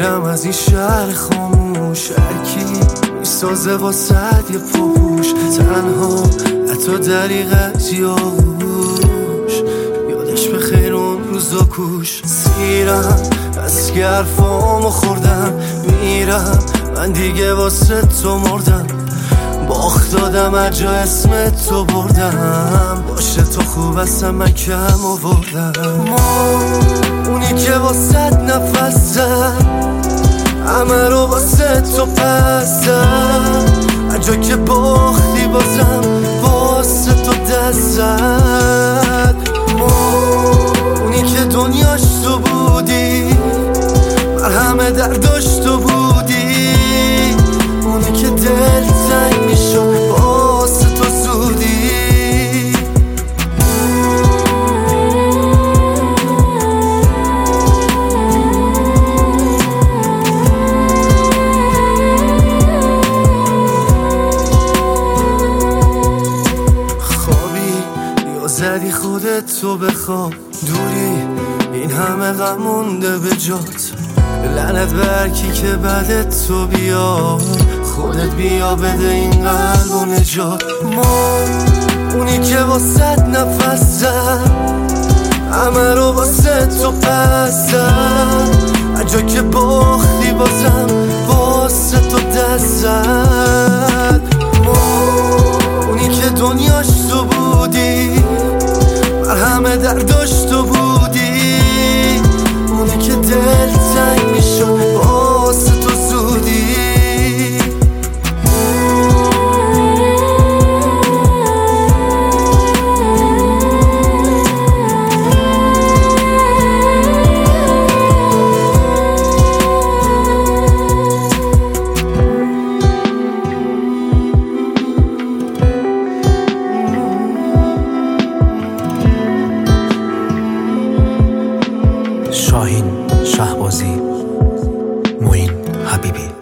میرم از این شهر خاموش، هرکی میسازه واسد یه پاپوش، تنها حتی دریغت یاغوش، یادش به خیر اون روزا کوش. سیرم از که حرفامو خوردم، میرم من دیگه واسه تو مردم، باخت دادم هر جا اسم تو بردم، باشه تو خوب هستم من کم آوردم. ما اونی که واسه نفس زد، همه رو واسه تو پس زد، هر جا که باختی بازم واسه تو دست زد. ما اونی که دنیاش تو بودی، مرهم درداش تو بودی، اونی که دل تنگ میشد واسه تو زودی. خوابی یا زدی خودت تو بخواب، دوری این همه غم مونده به جات، لعنت بر کی که بعدت تو بیا، خودت بیا بده این قلب و نجات. ما اونی که واسه نفس زد، همه رو واسه تو پس زد، هر جا که باختی بازم واسه تو دست زد. ما اونی که دنیاش تو بودی، مرهم درداش تو بودی، اونی که دل تنگ میشد واسه تو زودی. شاهین شهبازی، معین حبیبی.